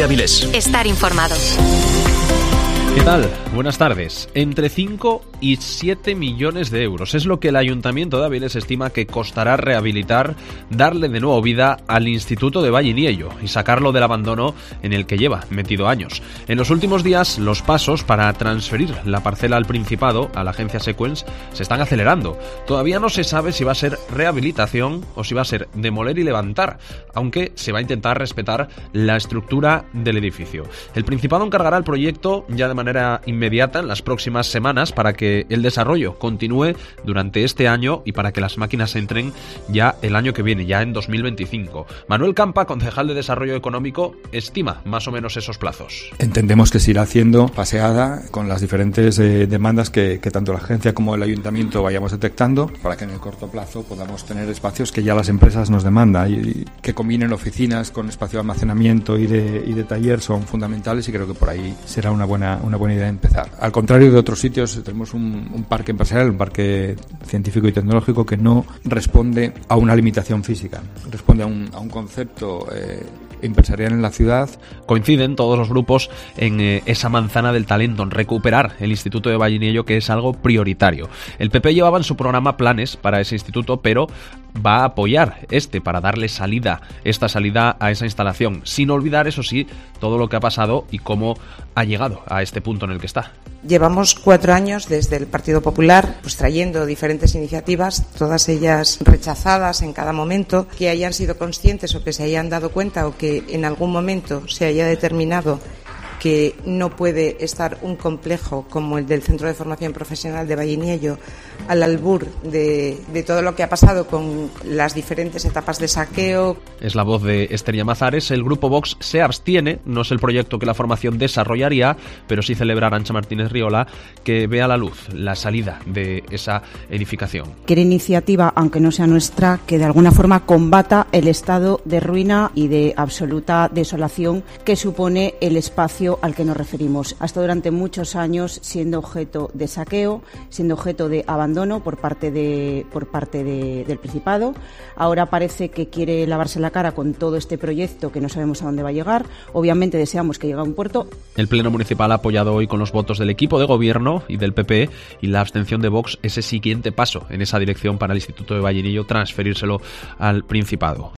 de Avilés. Estar informado. ¿Qué tal? Buenas tardes. Entre 5 y 7 millones de euros es lo que el Ayuntamiento de Avilés estima que costará rehabilitar, darle de nuevo vida al Instituto de Valliniello y sacarlo del abandono en el que lleva metido años. En los últimos días, los pasos para transferir la parcela al Principado, a la agencia Sequens, se están acelerando. Todavía no se sabe si va a ser rehabilitación o si va a ser demoler y levantar, aunque se va a intentar respetar la estructura del edificio. El Principado encargará el proyecto ya de manera inmediata en las próximas semanas para que el desarrollo continúe durante este año y para que las máquinas entren ya el año que viene, ya en 2025. Manuel Campa, concejal de Desarrollo Económico, estima más o menos esos plazos. Entendemos que se irá haciendo paseada con las diferentes demandas que tanto la agencia como el ayuntamiento vayamos detectando para que en el corto plazo podamos tener espacios que ya las empresas nos demandan y que combinen oficinas con espacio de almacenamiento y de taller son fundamentales, y creo que por ahí será una buena idea de empezar. Al contrario de otros sitios, tenemos un parque empresarial, un parque científico y tecnológico que no responde a una limitación física, responde a un concepto empresarial en la ciudad. Coinciden todos los grupos en esa manzana del talento, en recuperar el Instituto de Valliniello, que es algo prioritario. El PP llevaba en su programa planes para ese instituto, pero va a apoyar para darle esta salida a esa instalación, sin olvidar, eso sí, todo lo que ha pasado y cómo ha llegado a este punto en el que está. Llevamos 4 años desde el Partido Popular trayendo diferentes iniciativas, todas ellas rechazadas en cada momento, que hayan sido conscientes o que se hayan dado cuenta o que en algún momento se haya determinado que no puede estar un complejo como el del Centro de Formación Profesional de Valliniello al albur de todo lo que ha pasado con las diferentes etapas de saqueo. Es la voz de Esther Llamazares. El grupo Vox se abstiene, no es el proyecto que la formación desarrollaría, pero sí celebra Arantxa Martínez Riola que vea la luz la salida de esa edificación. Quiere iniciativa, aunque no sea nuestra, que de alguna forma combata el estado de ruina y de absoluta desolación que supone el espacio al que nos referimos. Ha estado durante muchos años siendo objeto de saqueo, siendo objeto de abandono por parte del Principado. Ahora parece que quiere lavarse la cara con todo este proyecto que no sabemos a dónde va a llegar. Obviamente deseamos que llegue a un puerto. El Pleno Municipal ha apoyado hoy con los votos del equipo de gobierno y del PP, y la abstención de Vox ese siguiente paso en esa dirección para el Instituto de Valliniello, transferírselo al Principado.